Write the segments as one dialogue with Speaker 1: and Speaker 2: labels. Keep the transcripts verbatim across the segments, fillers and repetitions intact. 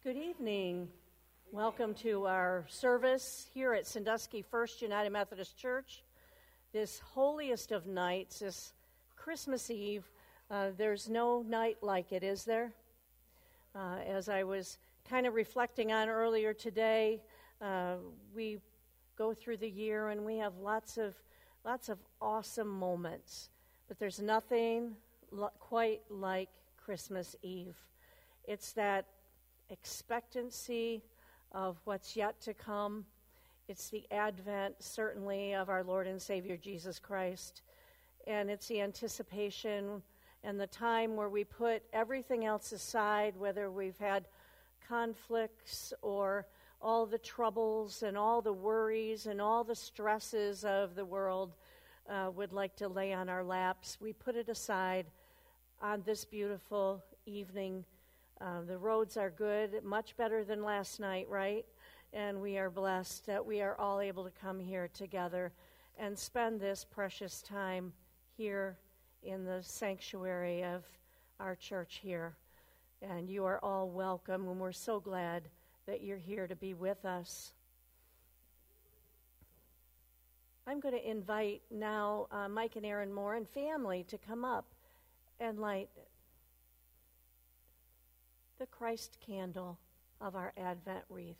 Speaker 1: Good evening. Welcome to our service here at Sandusky First United Methodist Church. This holiest of nights, this Christmas Eve, uh, there's no night like it, is there? Uh, as I was kind of reflecting on earlier today, uh, we go through the year and we have lots of lots of awesome moments, but there's nothing lo- quite like Christmas Eve. It's that expectancy of what's yet to come. It's the advent, certainly, of our Lord and Savior Jesus Christ. And it's the anticipation and the time where we put everything else aside, whether we've had conflicts or all the troubles and all the worries and all the stresses of the world uh, would like to lay on our laps. We put it aside on this beautiful evening. Uh, the roads are good, much better than last night, right? And we are blessed that we are all able to come here together and spend this precious time here in the sanctuary of our church here. And you are all welcome, and we're so glad that you're here to be with us. I'm going to invite now uh, Mike and Aaron Moore and family to come up and light the Christ candle of our Advent wreath.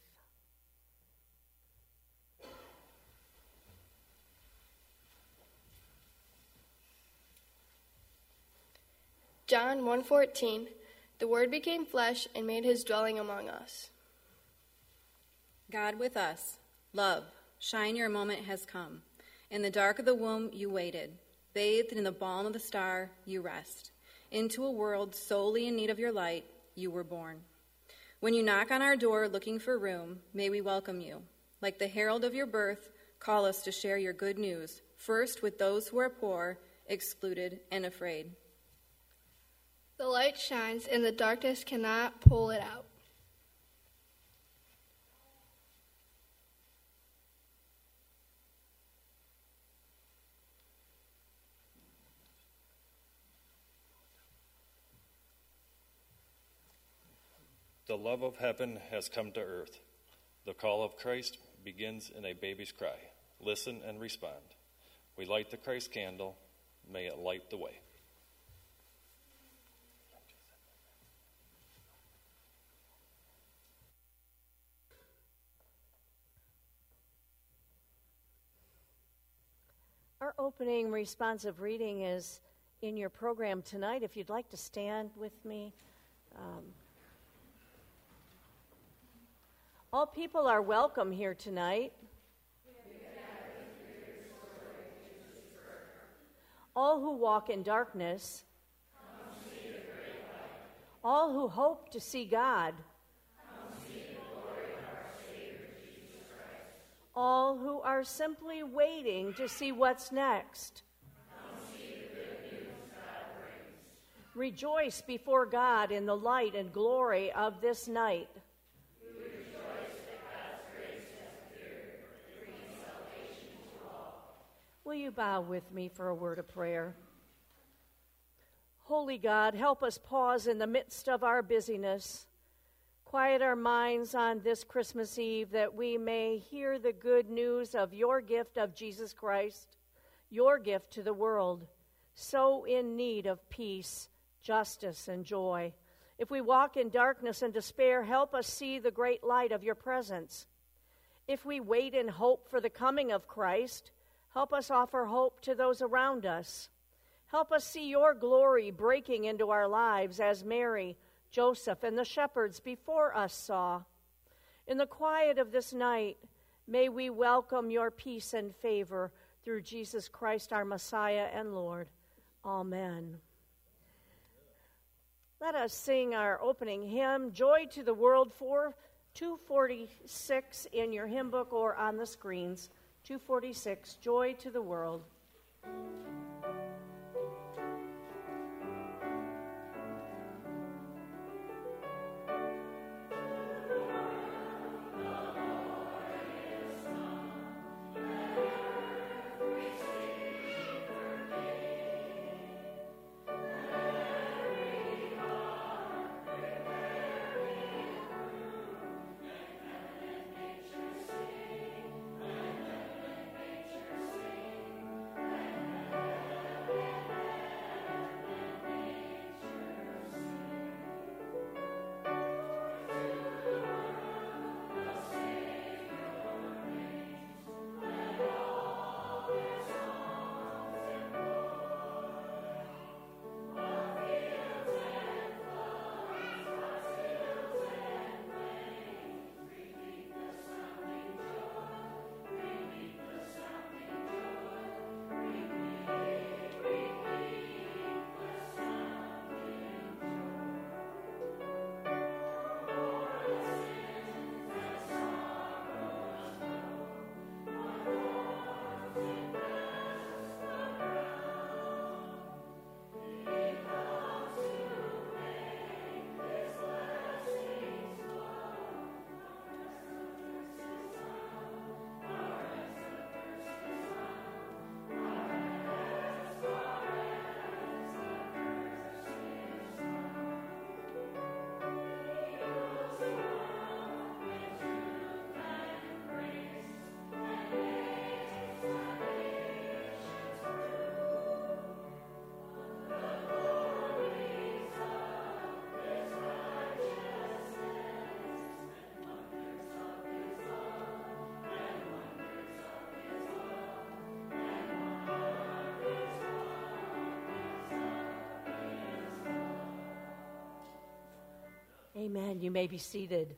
Speaker 2: John one fourteen, the Word became flesh and made his dwelling among us.
Speaker 3: God with us, love, shine, your moment has come. In the dark of the womb you waited, bathed in the balm of the star you rest. Into a world solely in need of your light, you were born. When you knock on our door looking for room, may we welcome you. Like the herald of your birth, call us to share your good news, first with those who are poor, excluded, and afraid.
Speaker 2: The light shines and the darkness cannot pull it out.
Speaker 4: The love of heaven has come to earth. The call of Christ begins in a baby's cry. Listen and respond. We light the Christ candle. May it light the way.
Speaker 1: Our opening responsive reading is in your program tonight. If you'd like to stand with me. Um, all people are welcome here tonight. All who walk in darkness. All who hope to see God. All who are simply waiting to see what's next.
Speaker 5: Come see the good news God brings.
Speaker 1: Rejoice before God in the light and glory of this night.
Speaker 5: We rejoice that God's grace has appeared, bringing salvation to all.
Speaker 1: Will you bow with me for a word of prayer? Holy God, help us pause in the midst of our busyness. Quiet our minds on this Christmas Eve that we may hear the good news of your gift of Jesus Christ, your gift to the world, so in need of peace, justice, and joy. If we walk in darkness and despair, help us see the great light of your presence. If we wait in hope for the coming of Christ, help us offer hope to those around us. Help us see your glory breaking into our lives as Mary, Joseph, and the shepherds before us saw. In the quiet of this night, may we welcome your peace and favor through Jesus Christ, our Messiah and Lord. Amen. Let us sing our opening hymn, Joy to the World, for two forty-six in your hymn book or on the screens. two forty-six, Joy to the World.
Speaker 5: Thank you.
Speaker 1: Amen. You may be seated.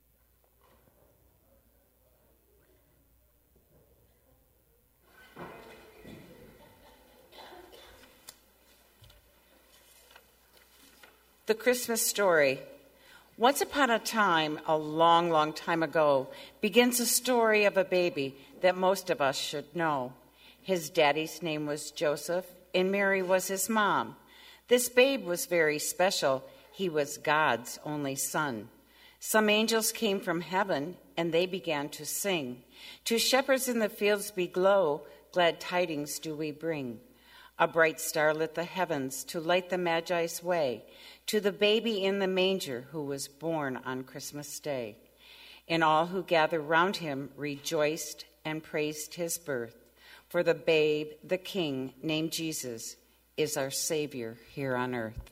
Speaker 6: The Christmas story. Once upon a time, a long, long time ago, begins a story of a baby that most of us should know. His daddy's name was Joseph, and Mary was his mom. This babe was very special. He was God's only son. Some angels came from heaven, and they began to sing. To shepherds in the fields below, glad tidings do we bring. A bright star lit the heavens to light the Magi's way to the baby in the manger who was born on Christmas Day. And all who gathered round him rejoiced and praised his birth. For the babe, the King, named Jesus, is our Savior here on earth.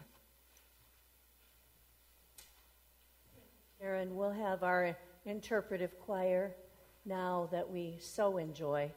Speaker 1: Aaron, we'll have our interpretive choir now that we so enjoy.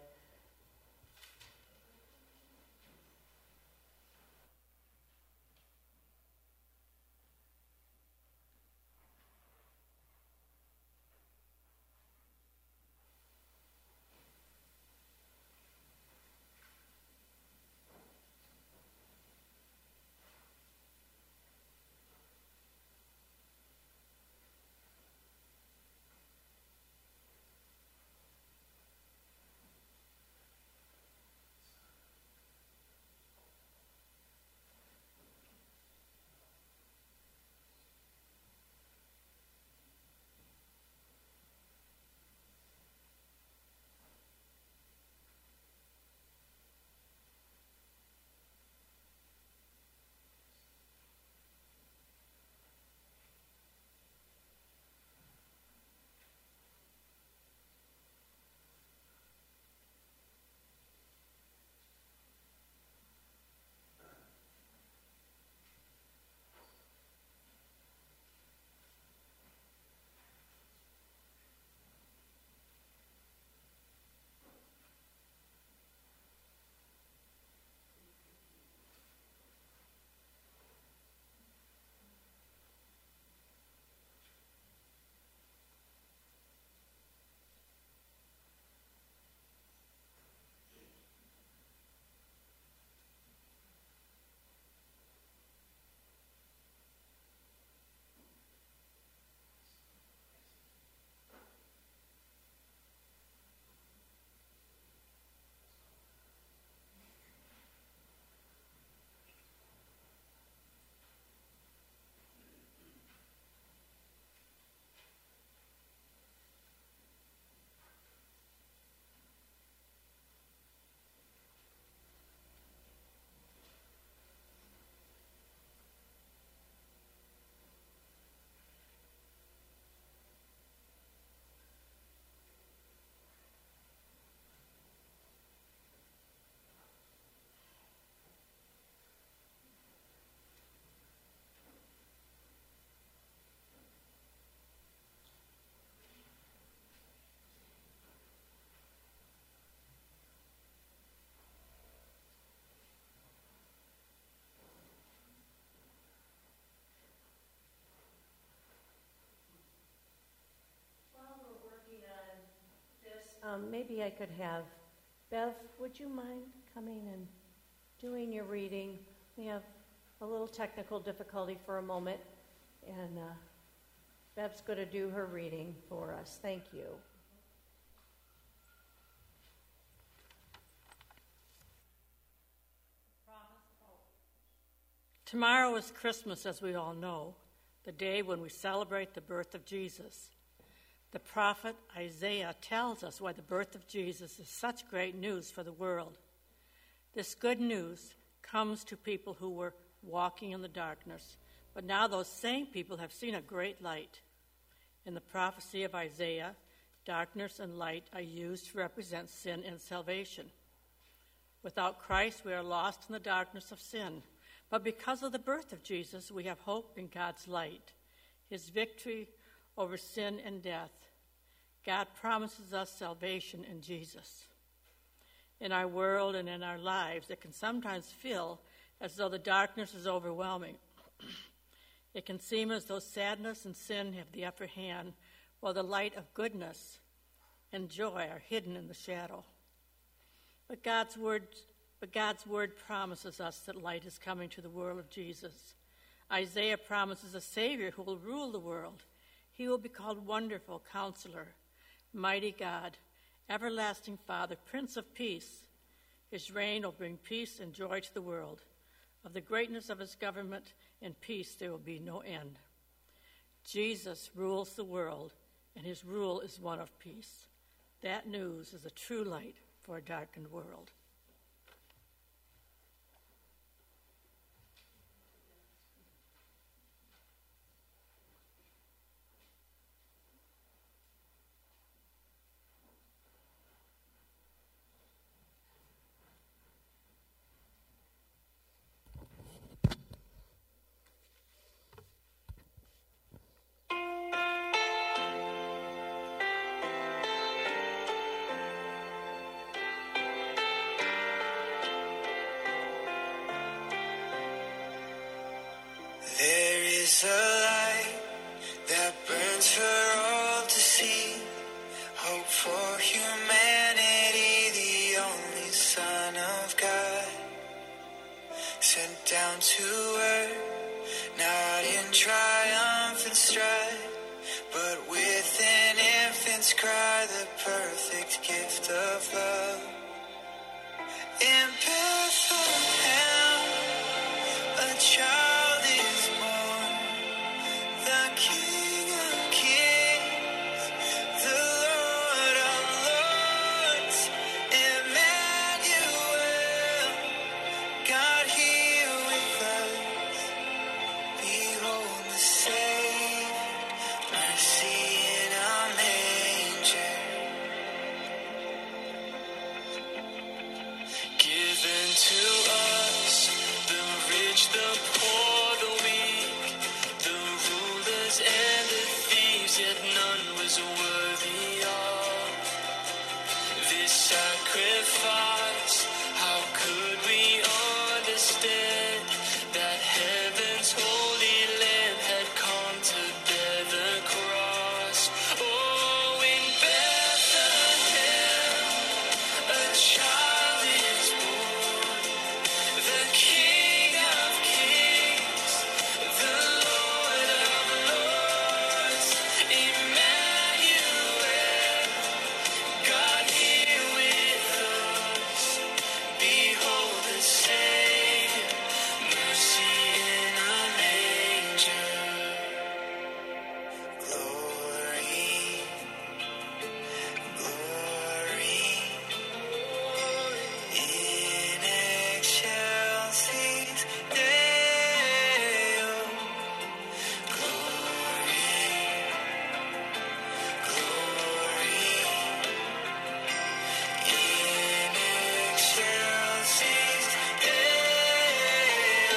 Speaker 1: Um, maybe I could have Bev, would you mind coming and doing your reading? We have a little technical difficulty for a moment, and uh, Bev's going to do her reading for us. Thank you.
Speaker 7: Tomorrow is Christmas, as we all know, the day when we celebrate the birth of Jesus. The prophet Isaiah tells us why the birth of Jesus is such great news for the world. This good news comes to people who were walking in the darkness, but now those same people have seen a great light. In the prophecy of Isaiah, darkness and light are used to represent sin and salvation. Without Christ, we are lost in the darkness of sin. But because of the birth of Jesus, we have hope in God's light, his victory over sin and death. God promises us salvation in Jesus. In our world and in our lives, it can sometimes feel as though the darkness is overwhelming. It can seem as though sadness and sin have the upper hand, while the light of goodness and joy are hidden in the shadow. But God's word, but God's word promises us that light is coming to the world of Jesus. Isaiah promises a Savior who will rule the world. He will be called Wonderful Counselor, Mighty God, Everlasting Father, Prince of Peace. His reign will bring peace and joy to the world. Of the greatness of his government and peace there will be no end. Jesus rules the world, and his rule is one of peace. That news is a true light for a darkened world.
Speaker 8: There is a light that burns for all to see, hope for humanity, the only Son of God, sent down to earth, not in triumph and strife, but with an infant's cry, the perfect gift of love. In Bethlehem, a child is born, the King of Kings, the Lord of Lords, Emmanuel, God here with us. Behold the Savior, mercy in a manger. Given to us, the rich, the poor, the weak, the rulers and the thieves, yet none was worthy of this sacrifice. How could we understand that heaven's holy Lamb had come to bear the cross? Oh, in Bethlehem, a child is born, the King of Kings, the Lord of Lords, Emmanuel, God here with us. Behold the Savior, mercy in a manger. Glory, glory, in excelsis Deo. Glory, glory, in excelsis Deo.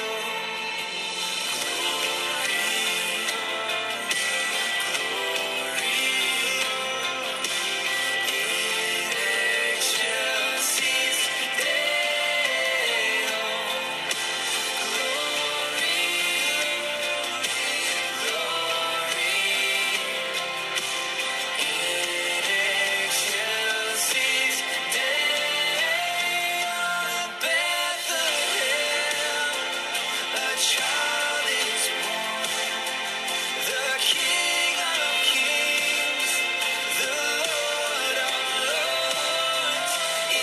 Speaker 8: Child is born, the King of Kings, the Lord of Lords,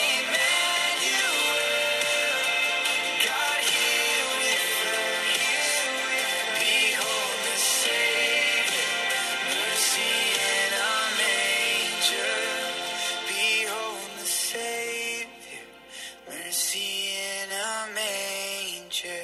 Speaker 8: Emmanuel, God here with us. Behold the Savior, mercy in a manger. Behold the Savior, mercy in a manger.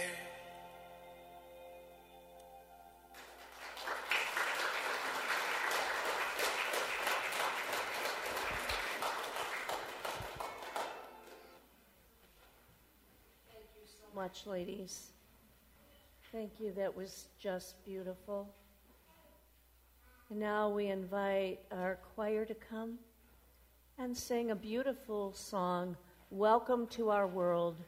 Speaker 1: Much, ladies. Thank you. That was just beautiful. And now we invite our choir to come and sing a beautiful song, Welcome to Our World.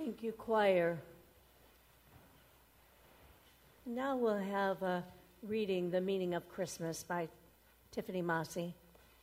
Speaker 1: Thank you, choir. Now we'll have a reading, The Meaning of Christmas by Tiffany Massey.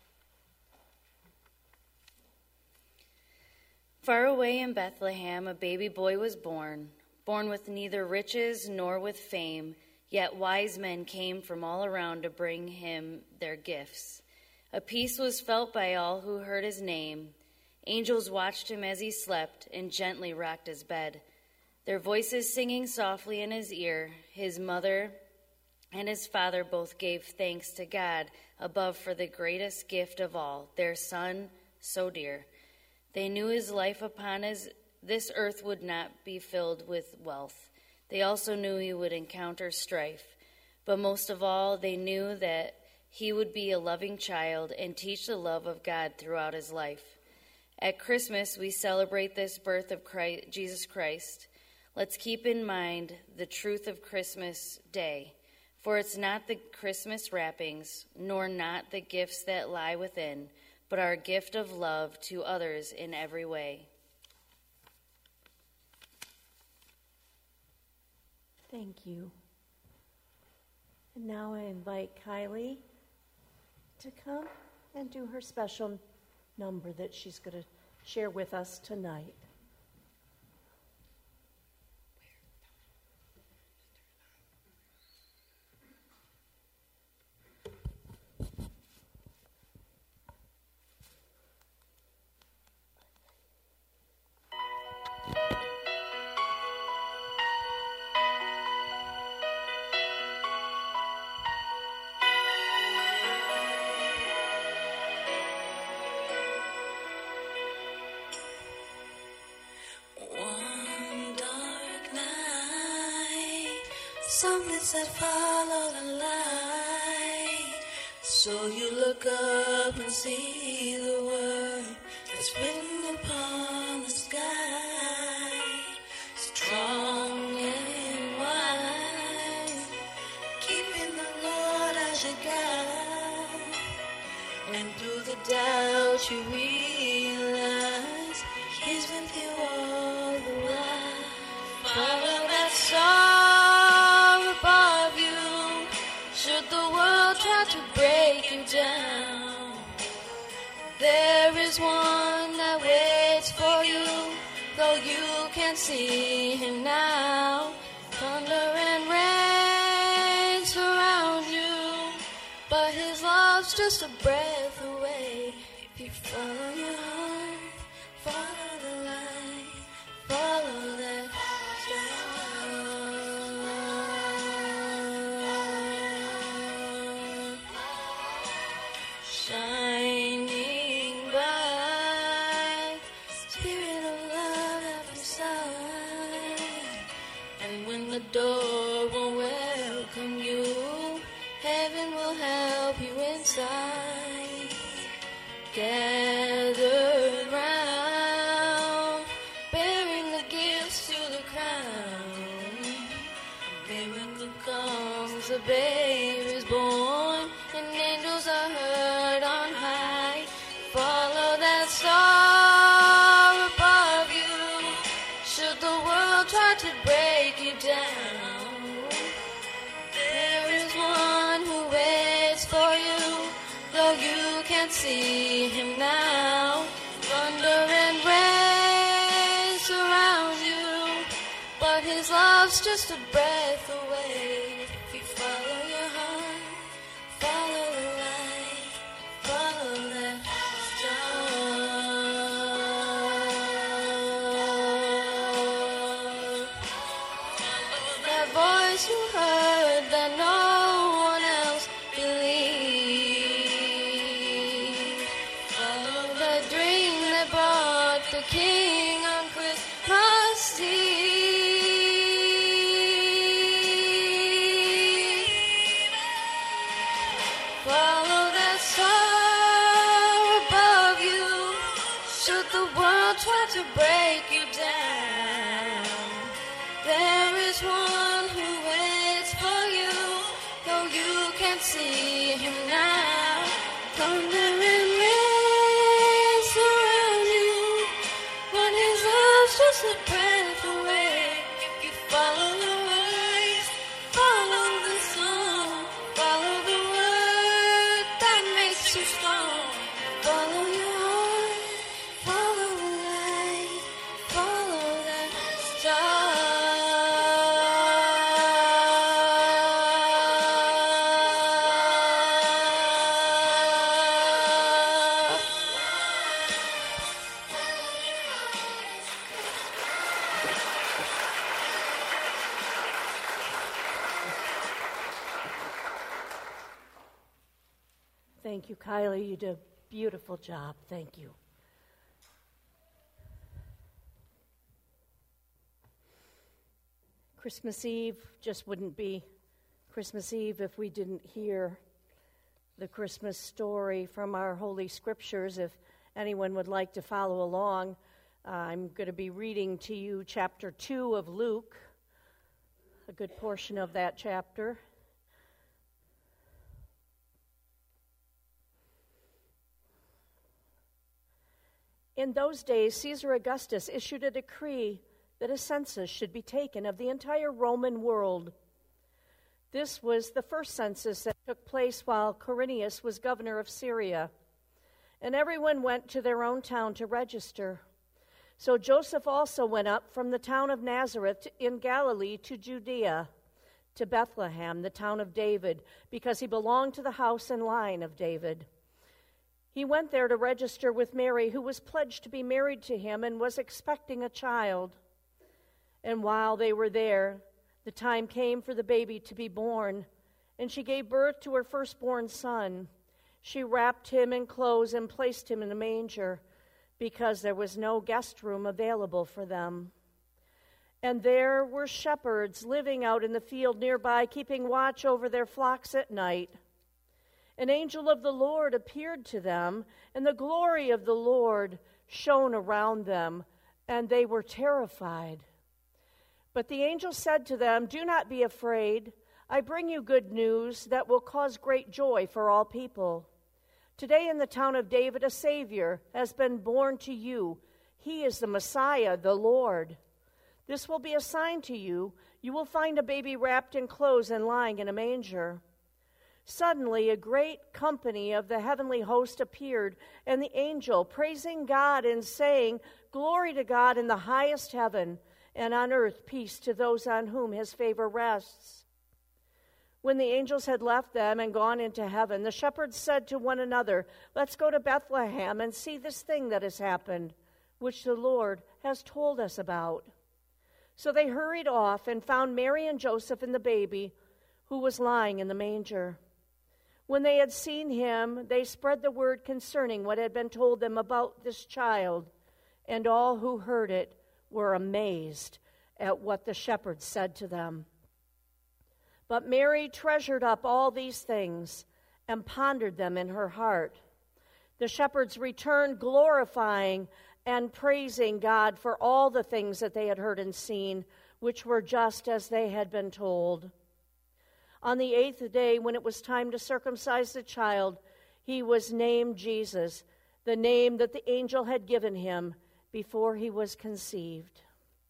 Speaker 9: Far away in Bethlehem, a baby boy was born, born with neither riches nor with fame, yet wise men came from all around to bring him their gifts. A peace was felt by all who heard his name. Angels watched him as he slept and gently rocked his bed, their voices singing softly in his ear. His mother and his father both gave thanks to God above for the greatest gift of all, their son, so dear. They knew his life upon his, this earth would not be filled with wealth. They also knew he would encounter strife. But most of all, they knew that he would be a loving child and teach the love of God throughout his life. At Christmas, we celebrate this birth of Christ, Jesus Christ. Let's keep in mind the truth of Christmas Day, for it's not the Christmas wrappings, nor not the gifts that lie within, but our gift of love to others in every way.
Speaker 1: Thank you. And now I invite Kylie to come and do her special number that she's going to share with us tonight.
Speaker 8: Something's that follow the light. So you look up and see the word that's written upon the sky. Strong and wise, keeping the Lord as your guide. And through the doubt you realize He's with you all the while. Follow that star above you. Should the world try to break you down, there is one that waits for you, though you can't see Him now. Thunder and rain surround you, but His love's just a breath away. If you follow your heart, follow the light, follow that star. Shining bright, Spirit of love at your side. And when the door won't welcome you, heaven will help you inside. Gathered round, bearing the gifts to the crown. Miracle comes, the babe is born, and angels are heard on high. Follow that star above you. Should the world try to break you down, there is one who waits for you, though you can't see Him now. Thunder and rain surround you, but His love's just a breath away. If you follow your heart, follow the light, follow that star. That voice you heard that no one else believed. Follow the dream that brought the King on Christmas Eve. Follow that star above you. Should the world try to break you down, there is one who waits for you, though you can't see Him now. Thunder and rain surround you, but His love's just a breath
Speaker 1: Thank you, Kylie. You did a beautiful job. Thank you. Christmas Eve just wouldn't be Christmas Eve if we didn't hear the Christmas story from our Holy Scriptures. If anyone would like to follow along, uh, I'm going to be reading to you chapter two of Luke, a good portion of that chapter. In those days, Caesar Augustus issued a decree that a census should be taken of the entire Roman world. This was the first census that took place while Quirinius was governor of Syria, and everyone went to their own town to register. So Joseph also went up from the town of Nazareth in Galilee to Judea, to Bethlehem, the town of David, because he belonged to the house and line of David. He went there to register with Mary, who was pledged to be married to him and was expecting a child. And while they were there, the time came for the baby to be born, and she gave birth to her firstborn son. She wrapped him in clothes and placed him in a manger, because there was no guest room available for them. And there were shepherds living out in the field nearby, keeping watch over their flocks at night. An angel of the Lord appeared to them, and the glory of the Lord shone around them, and they were terrified. But the angel said to them, "Do not be afraid. I bring you good news that will cause great joy for all people. Today in the town of David a Savior has been born to you. He is the Messiah, the Lord. This will be a sign to you. You will find a baby wrapped in clothes and lying in a manger." Suddenly a great company of the heavenly host appeared, and the angel, praising God and saying, "Glory to God in the highest heaven, and on earth peace to those on whom his favor rests." When the angels had left them and gone into heaven, the shepherds said to one another, "Let's go to Bethlehem and see this thing that has happened, which the Lord has told us about." So they hurried off and found Mary and Joseph and the baby, who was lying in the manger. When they had seen him, they spread the word concerning what had been told them about this child, and all who heard it were amazed at what the shepherds said to them. But Mary treasured up all these things and pondered them in her heart. The shepherds returned, glorifying and praising God for all the things that they had heard and seen, which were just as they had been told. On the eighth day, when it was time to circumcise the child, he was named Jesus, the name that the angel had given him before he was conceived.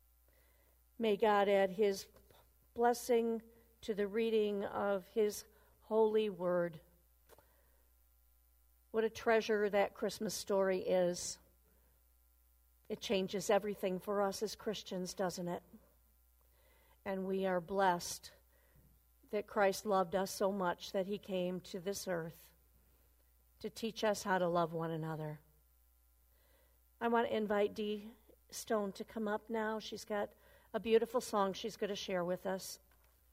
Speaker 1: May God add his blessing to the reading of his holy word. What a treasure that Christmas story is. It changes everything for us as Christians, doesn't it? And we are blessed that Christ loved us so much that he came to this earth to teach us how to love one another. I want to invite Dee Stone to come up now. She's got a beautiful song she's going to share with us.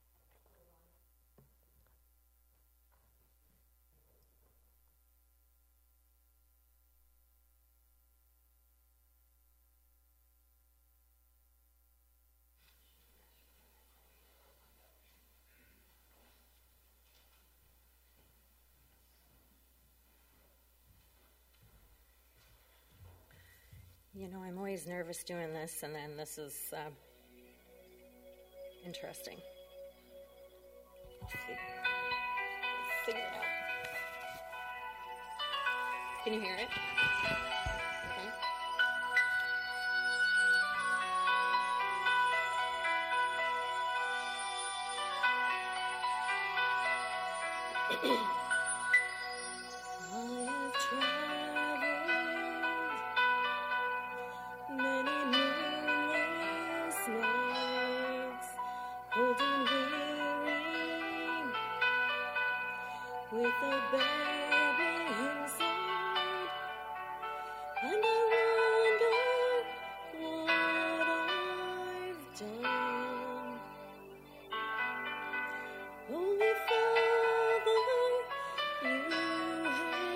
Speaker 10: You know, I'm always nervous doing this, and then this is uh, interesting. Let's see. Let's figure it out. Can you hear it? Okay. Holy Father, you have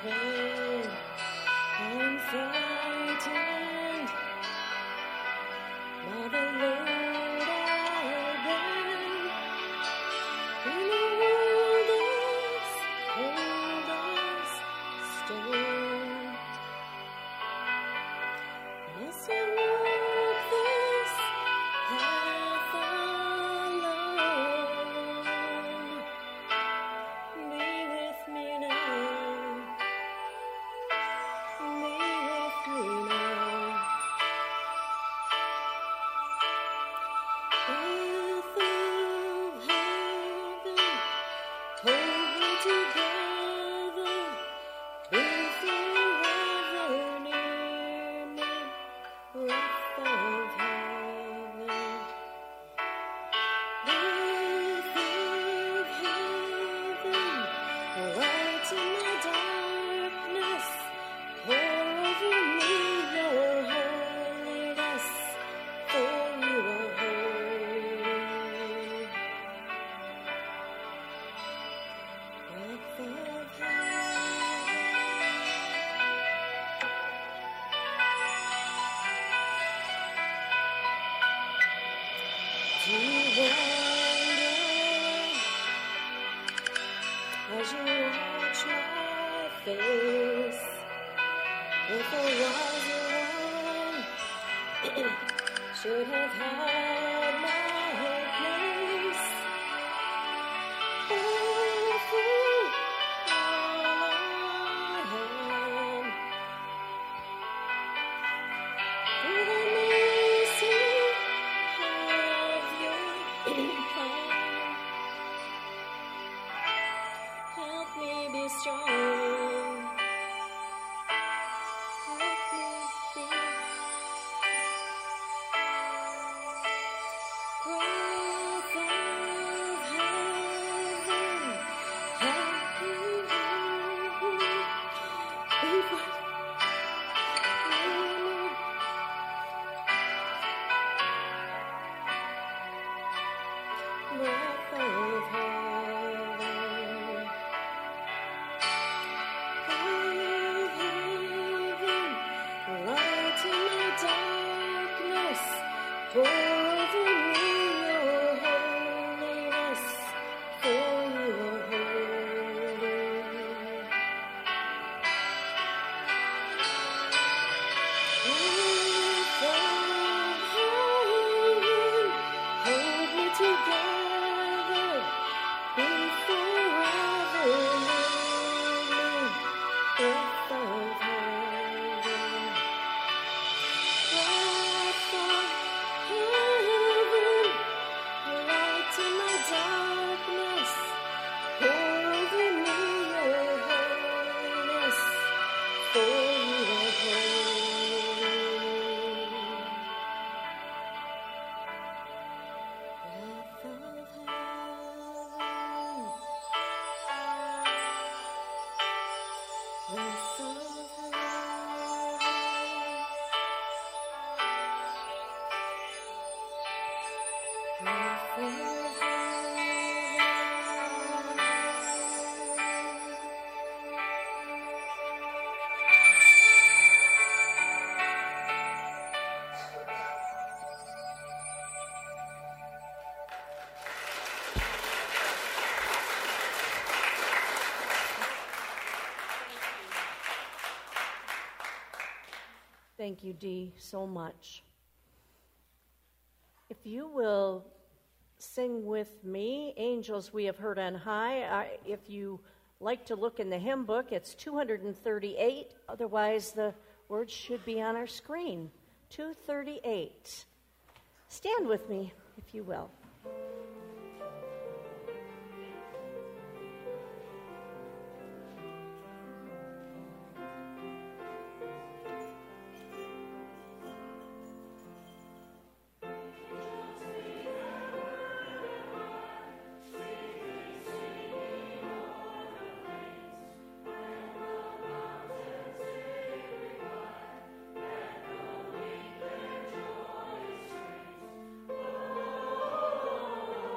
Speaker 8: heaven, I'm frightened by the Lord our God. In a world as cold as stone, must I walk this path alone? Be with me now, be with me now. Earth of heaven, hold me together, be forever near me. Breath of heaven, breath of heaven, light in my darkness, pour over me your holiness, for you are holy. Breath of heaven. Do you wonder as you watch my face if a wiser one should have had my place? Oh, for all I am, through the mercy of your plan, help me be strong. Help me be. Breath of heaven, help me be. Breath of heaven, of heaven, light in my darkness, pour over me your holiness, for you are holy. Breath of heaven, hold me together, be forever near me. Breath of heaven, breath of heaven, light in my darkness, pour over me your holiness, for you are holy. Breath of heaven, breath of heaven, breath of
Speaker 1: Thank you, Dee, so much. If you will sing with me, Angels We Have Heard on High. I, if you like to look in the hymn book, it's two thirty-eight. Otherwise, the words should be on our screen. two thirty-eight. Stand with me, if you will.
Speaker 5: Oh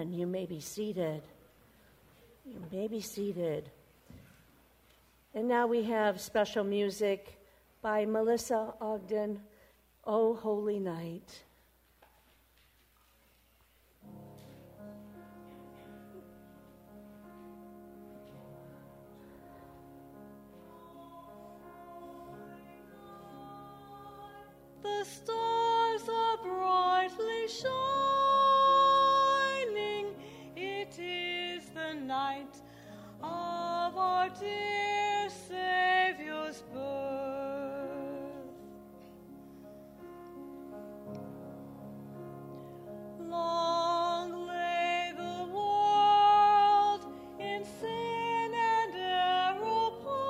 Speaker 1: Amen. You may be seated. You may be seated. And now we have special music by Melissa Ogden, O Holy Night.
Speaker 11: The stars are brightly shining. It is the night of our dear Savior's birth. Long lay the world in sin and error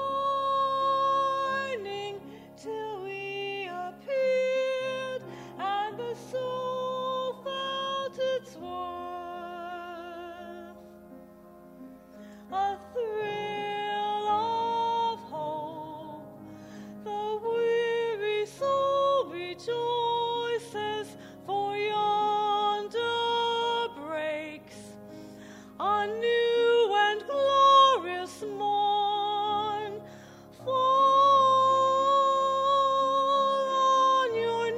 Speaker 11: pining, till we appeared and the soul felt its worth. A thrill of hope, the weary soul rejoices, for yonder breaks a new and glorious morn. Fall on your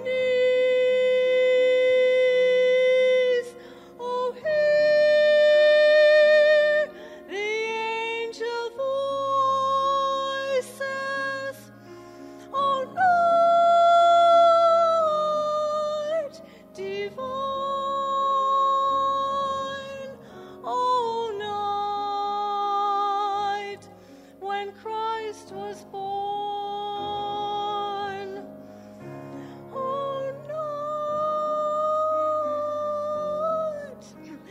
Speaker 11: knees, oh hear the angel voices, oh night divine, oh night when Christ was born, oh night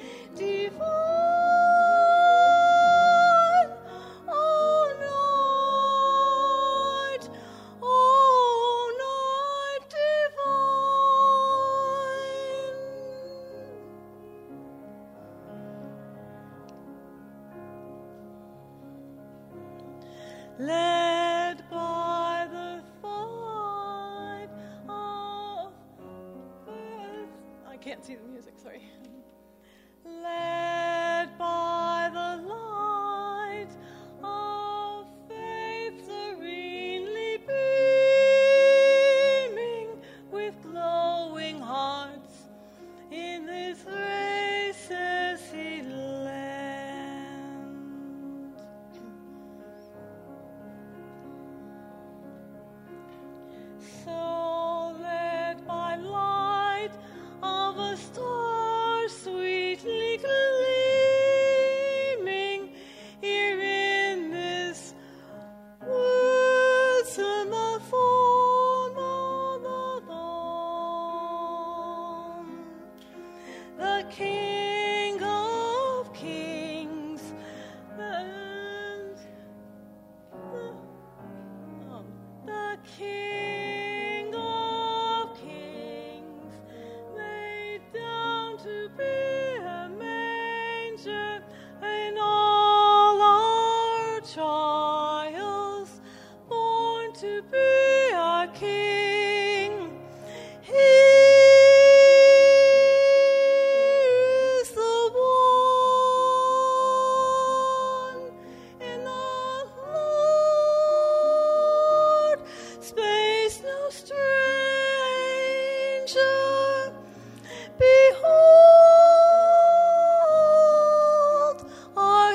Speaker 11: divine, oh night, oh night divine. Led by the fight of faith. I can't see the music, sorry. Led by the light of faith, serenely beaming, with glowing hearts in this race as he lands. So led by light of a star sweetly gleaming, here in this woods and the form of the dawn, the King of Kings and the, um, the King of Kings laid down to be a manger in all our trials, born to be our King. He is the one in the Lord, space no stranger. Behold our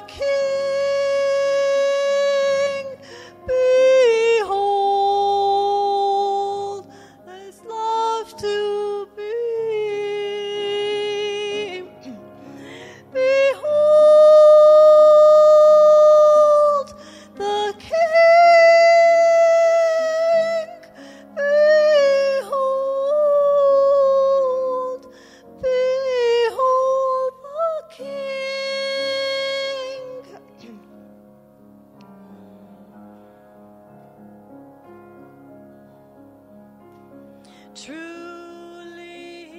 Speaker 11: King. Behold this love to be. Behold the King. Behold, behold the King. Truly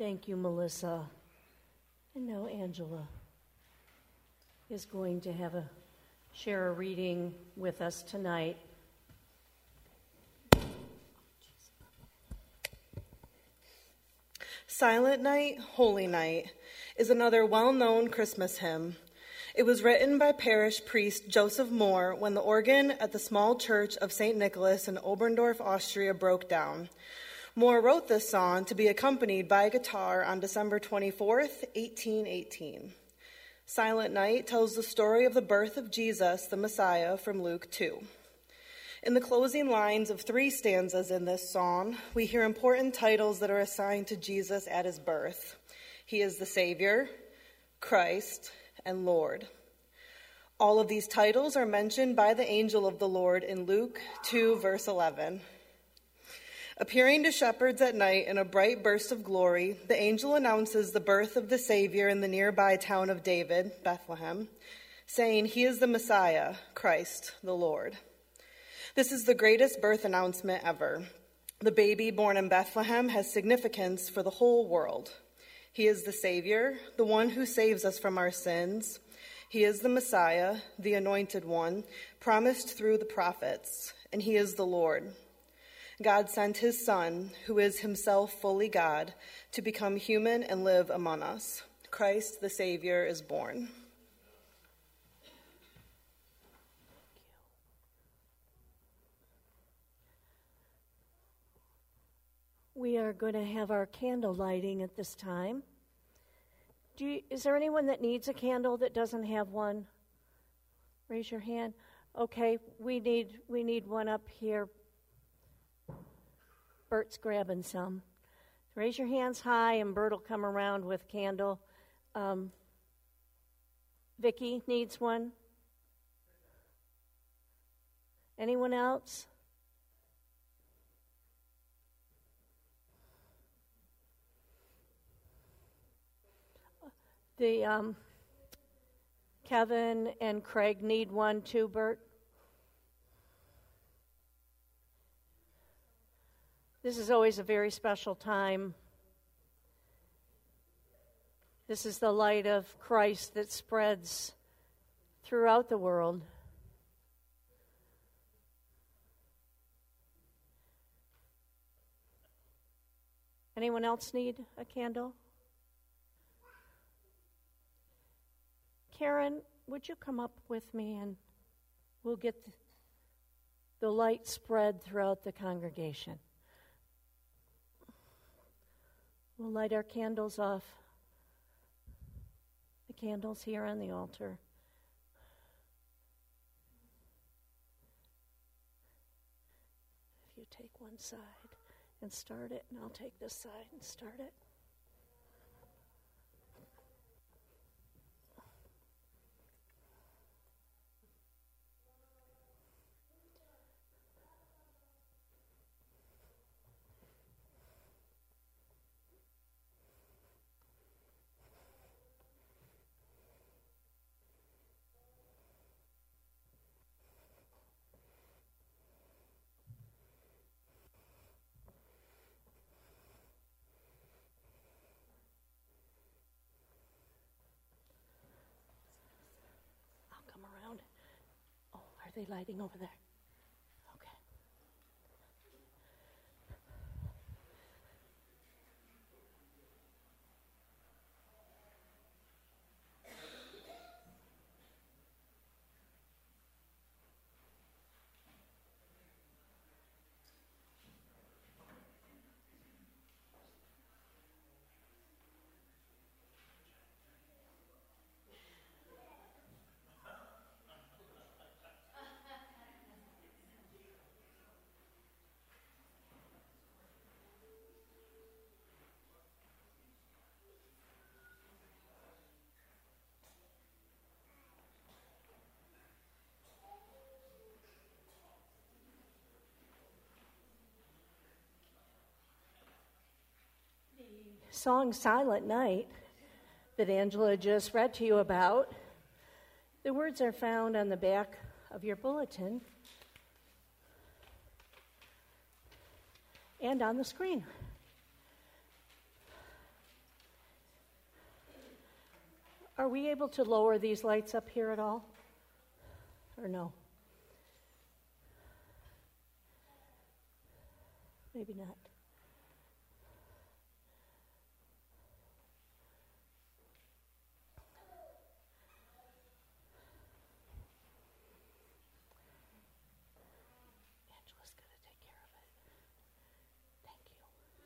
Speaker 1: Thank you, Melissa. And now Angela is going to have a share a reading with us tonight.
Speaker 12: Silent Night, Holy Night is another well-known Christmas hymn. It was written by parish priest Joseph Mohr when the organ at the small church of Saint Nicholas in Oberndorf, Austria broke down. Mohr wrote this song to be accompanied by a guitar on December twenty-fourth, eighteen eighteen. Silent Night tells the story of the birth of Jesus, the Messiah, from Luke two. In the closing lines of three stanzas in this song, we hear important titles that are assigned to Jesus at his birth. He is the Savior, Christ, and Lord. All of these titles are mentioned by the angel of the Lord in Luke two, verse eleven. Appearing to shepherds at night in a bright burst of glory, the angel announces the birth of the Savior in the nearby town of David, Bethlehem, saying he is the Messiah, Christ, the Lord. This is the greatest birth announcement ever. The baby born in Bethlehem has significance for the whole world. He is the Savior, the one who saves us from our sins. He is the Messiah, the anointed one, promised through the prophets, and he is the Lord. God sent his Son, who is himself fully God, to become human and live among us. Christ, the Savior, is born.
Speaker 1: We are going to have our candle lighting at this time. Do you, is there anyone that needs a candle that doesn't have one? Raise your hand. Okay, we need we need one up here. Bert's grabbing some. Raise your hands high, and Bert will come around with candle. Um, Vicky needs one. Anyone else? The um, Kevin and Craig need one too, Bert. This is always a very special time. This is the light of Christ that spreads throughout the world. Anyone else need a candle? Karen, would you come up with me and we'll get the, the light spread throughout the congregation. We'll light our candles off. The candles here on the altar. If you take one side and start it, and I'll take this side and start it. Are they lighting over there? Okay. Song Silent Night that Angela just read to you about. The words are found on the back of your bulletin and on the screen. Are we able to lower these lights up here at all? Or no? Maybe not. Angela's going to take care of it. Thank you.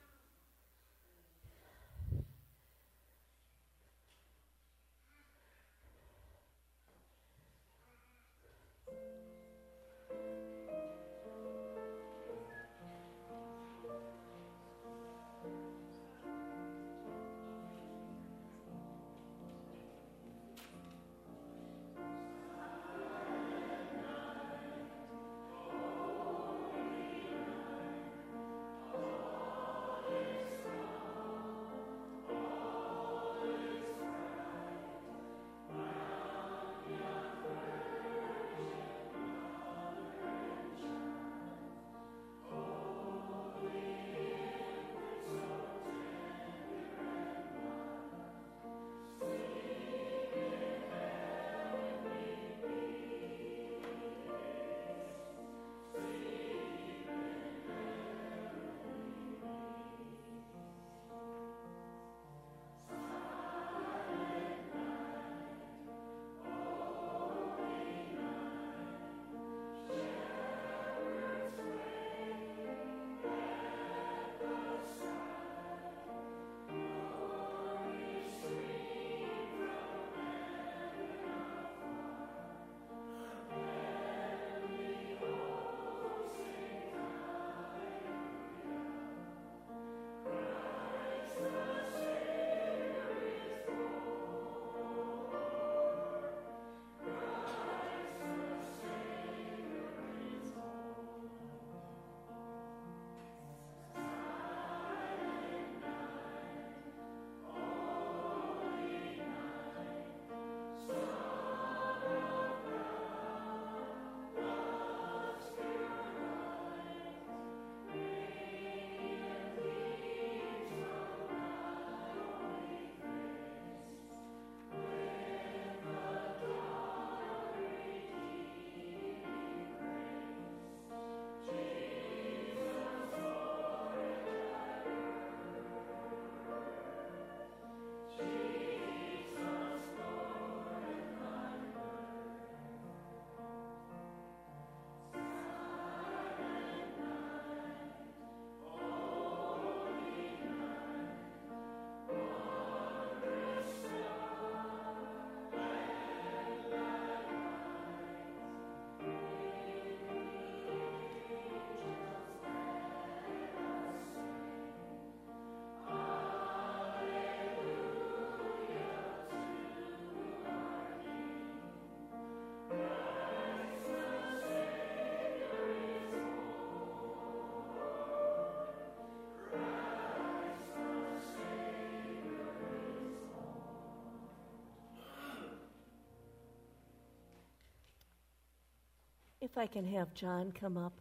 Speaker 1: If I can have John come up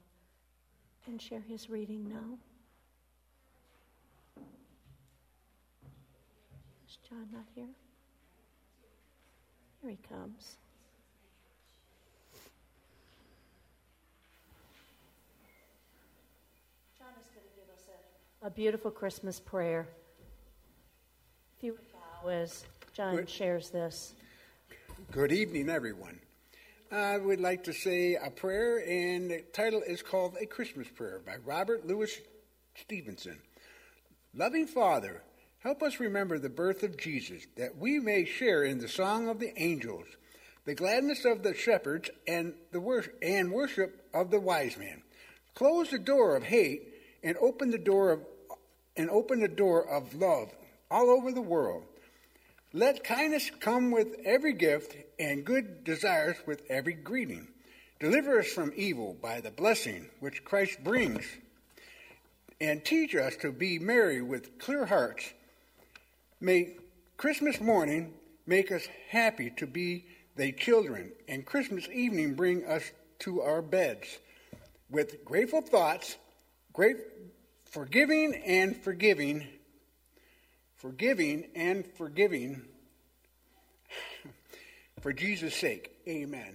Speaker 1: and share his reading now. Is John not here? Here he comes. John is going to give us a, a beautiful Christmas prayer. If you would bow as John
Speaker 13: Good.
Speaker 1: shares this.
Speaker 13: Good evening, everyone. I would like to say a prayer, and the title is called A Christmas Prayer by Robert Louis Stevenson. Loving Father, help us remember the birth of Jesus, that we may share in the song of the angels, the gladness of the shepherds, and the wor- and worship of the wise men. Close the door of hate and open the door of and open the door of love all over the world. Let kindness come with every gift and good desires with every greeting. Deliver us from evil by the blessing which Christ brings, and teach us to be merry with clear hearts. May Christmas morning make us happy to be thy children, and Christmas evening bring us to our beds with grateful thoughts, great forgiving and forgiving, forgiving and forgiving For Jesus' sake, amen.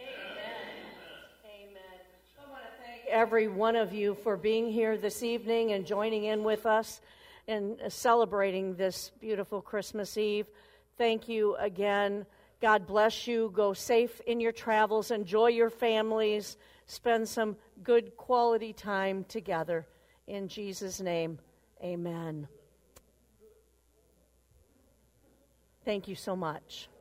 Speaker 1: Every one of you for being here this evening and joining in with us and celebrating this beautiful Christmas Eve. Thank you again. God bless you. Go safe in your travels. Enjoy your families. Spend some good quality time together. In Jesus' name, amen. Thank you so much.